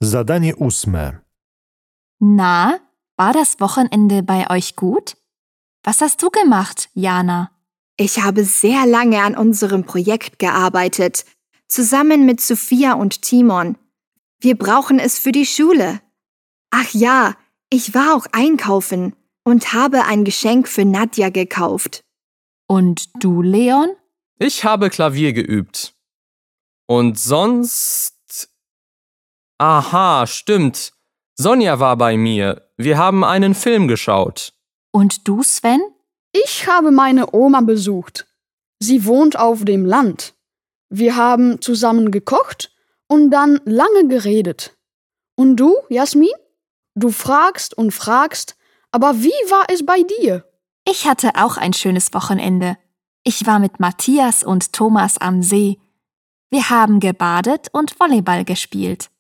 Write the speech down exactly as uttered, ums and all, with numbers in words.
Zadanie ósme. Na, war das Wochenende bei euch gut? Was hast du gemacht, Jana? Ich habe sehr lange an unserem Projekt gearbeitet, zusammen mit Sophia und Timon. Wir brauchen es für die Schule. Ach ja, ich war auch einkaufen und habe ein Geschenk für Nadja gekauft. Und du, Leon? Ich habe Klavier geübt. Und sonst... Aha, stimmt. Sonja war bei mir. Wir haben einen Film geschaut. Und du, Sven? Ich habe meine Oma besucht. Sie wohnt auf dem Land. Wir haben zusammen gekocht und dann lange geredet. Und du, Jasmin? Du fragst und fragst, aber wie war es bei dir? Ich hatte auch ein schönes Wochenende. Ich war mit Matthias und Thomas am See. Wir haben gebadet und Volleyball gespielt.